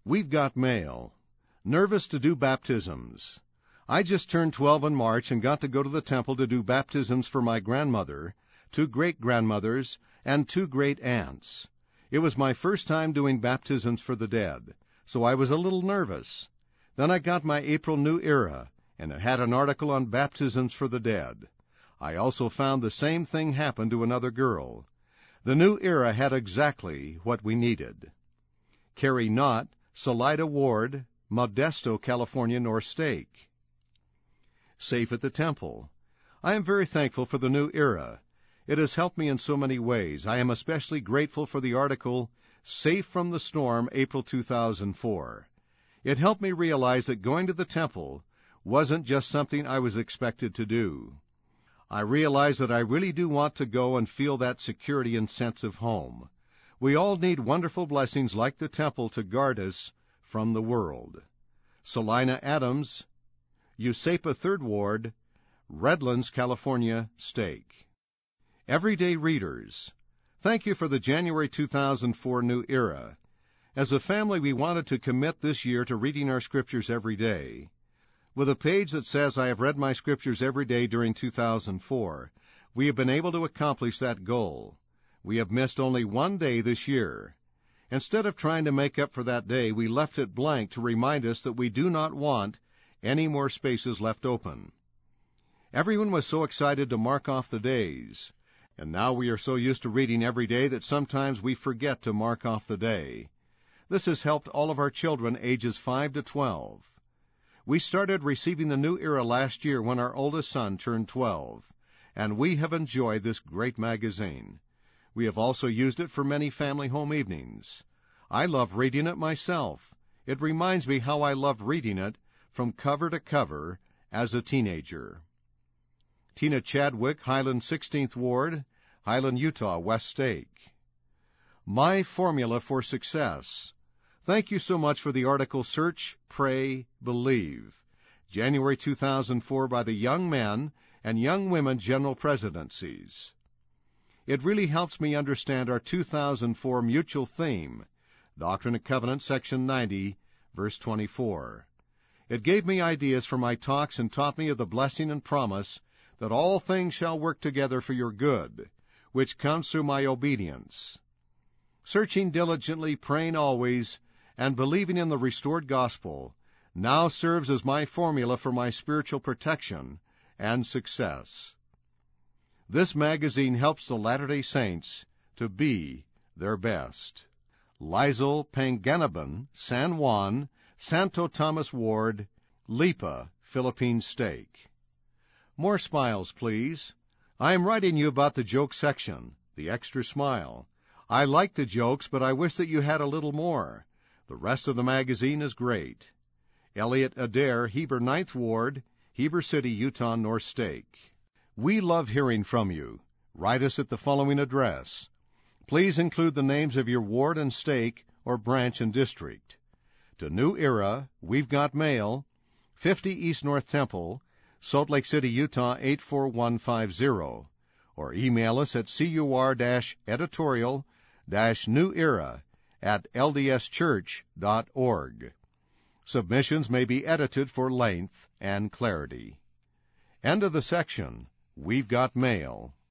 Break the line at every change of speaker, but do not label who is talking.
We've got mail. Nervous to do baptisms. I just turned 12 in March and got to go to the temple to do baptisms for my grandmother, 2 great-grandmothers, and 2 great-aunts. It was my first time doing baptisms for the dead, so I was a little nervous. Then I got my April New Era, and it had an article on baptisms for the dead. I also found the same thing happened to another girl. The New Era had exactly what we needed. Carrie Knott, Salida Ward, Modesto, California, North Stake. Safe at the Temple. I am very thankful for the New Era. It has helped me in so many ways. I am especially grateful for the article, Safe from the Storm, April 2004. It helped me realize that going to the temple wasn't just something I was expected to do. I realize that I really do want to go and feel that security and sense of home. We all need wonderful blessings like the temple to guard us from the world. Selina Adams, USAPA 3rd Ward, Redlands, California, Stake. Everyday Readers. Thank you for the January 2004 New Era. As a family, we wanted to commit this year to reading our scriptures every day. With a page that says I have read my scriptures every day during 2004, we have been able to accomplish that goal. We have missed only one day this year. Instead of trying to make up for that day, we left it blank to remind us that we do not want any more spaces left open. Everyone was so excited to mark off the days, and now we are so used to reading every day that sometimes we forget to mark off the day. This has helped all of our children ages 5 to 12. We started receiving the New Era last year when our oldest son turned 12, and we have enjoyed this great magazine. We have also used it for many family home evenings. I love reading it myself. It reminds me how I loved reading it from cover to cover as a teenager. Tina Chadwick, Highland 16th Ward, Highland, Utah, West Stake. My Formula for Success. Thank you so much for the article Search, Pray, Believe, January 2004 by the Young Men and Young Women General Presidencies. It really helps me understand our 2004 mutual theme, Doctrine and Covenants, Section 90, verse 24. It gave me ideas for my talks and taught me of the blessing and promise that all things shall work together for your good, which comes through my obedience. Searching diligently, praying always, and believing in the restored gospel now serves as my formula for my spiritual protection and success. This magazine helps the Latter-day Saints to be their best. Lizel Panganaban, San Juan, Santo Tomas Ward, Lipa, Philippine Stake. More smiles, please. I am writing you about the joke section, the extra smile. I like the jokes, but I wish that you had a little more. The rest of the magazine is great. Elliot Adair, Heber 9th Ward, Heber City, Utah, North Stake. We love hearing from you. Write us at the following address. Please include the names of your ward and stake or branch and district. To New Era, We've Got Mail, 50 East North Temple, Salt Lake City, Utah, 84150. Or email us at cur-editorial-newera@ldschurch.org. Submissions may be edited for length and clarity. End of the section. We've Got Mail.